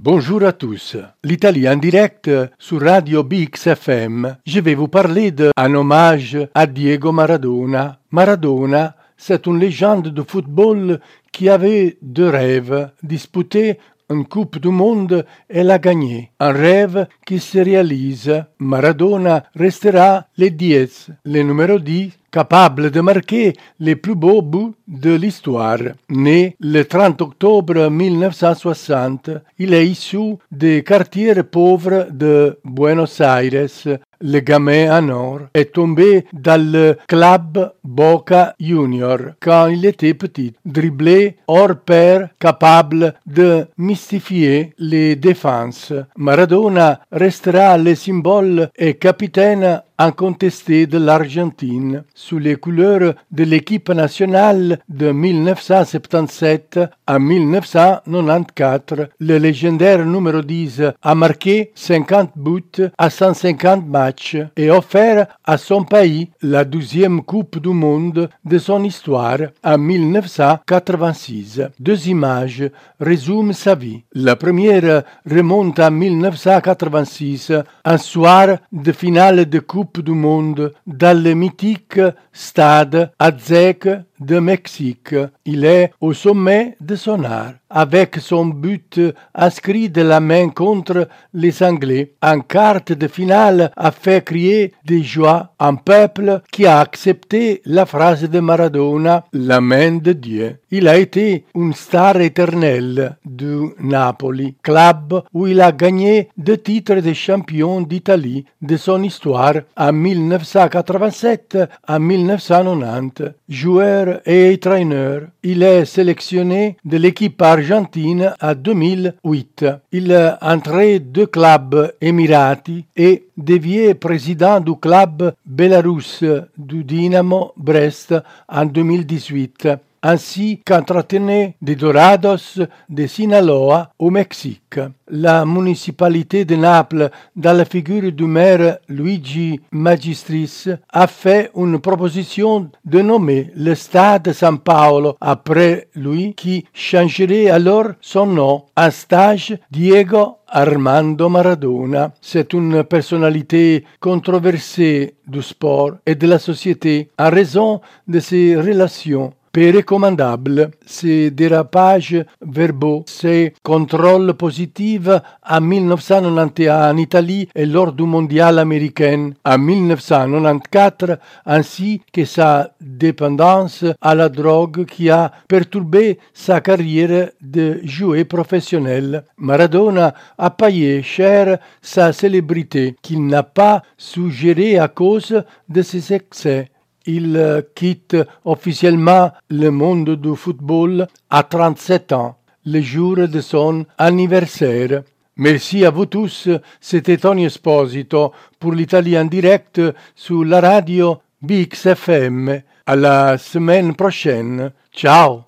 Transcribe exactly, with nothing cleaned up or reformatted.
Bonjour à tous. L'Italie en direct sur Radio B X F M. Je vais vous parler d'un hommage à Diego Maradona. Maradona, c'est une légende de football qui avait deux rêves, disputer une Coupe du Monde et la gagner. Un rêve qui se réalise. Maradona restera le dix, le numéro dix, capable de marquer les plus beaux buts de l'histoire. Né le trente octobre mille neuf cent soixante, il est issu des quartiers pauvres de Buenos Aires. Le gamin en or est tombé dans le club Boca Junior quand il était petit. Dribblé hors pair, capable de mystifier les défenses. Maradona restera le symbole et capitaine incontesté de l'Argentine. Sous les couleurs de l'équipe nationale de mille neuf cent soixante-dix-sept à mille neuf cent quatre-vingt-quatorze, le légendaire numéro dix a marqué cinquante buts à cent cinquante matchs et offert à son pays la douzième Coupe du Monde de son histoire en mille neuf cent quatre-vingt-six. Deux images résument sa vie. La première remonte à mille neuf cent quatre-vingt-six, un soir de finale de Coupe du Monde dans le mythique stade Azteca de Mexique. Il est au sommet de son art, avec son but inscrit de la main contre les Anglais. Un quart de finale a fait crier de joie un peuple qui a accepté la phrase de Maradona, la main de Dieu. Il a été une star éternelle du Napoli, club où il a gagné deux titres de champion d'Italie de son histoire en mille neuf cent quatre-vingt-sept à mille neuf cent quatre-vingt-dix. Joueur et entraîneur, il est sélectionné de l'équipe argentine en deux mille huit. Il a entré deux clubs émiratis et devient président du club Belarus du Dynamo Brest en deux mille dix-huit, ainsi qu'entretenait des Dorados de Sinaloa au Mexique. La municipalité de Naples, dans la figure du maire Luigi Magistris, a fait une proposition de nommer le stade San Paolo après lui, qui changerait alors son nom en stade Diego Armando Maradona. C'est une personnalité controversée du sport et de la société en raison de ses relations peu recommandables, ces dérapages verbaux, ces contrôles positifs en mille neuf cent quatre-vingt-onze en Italie et lors du mondial américain en mille neuf cent quatre-vingt-quatorze, ainsi que sa dépendance à la drogue qui a perturbé sa carrière de joueur professionnel. Maradona a payé cher sa célébrité qu'il n'a pas su gérer à cause de ses excès. Il quitte officiellement le monde du football à trente-sept ans, le jour de son anniversaire. Merci à vous tous, c'était Tony Esposito pour l'Italie en direct sur la radio B X F M. À la semaine prochaine. Ciao!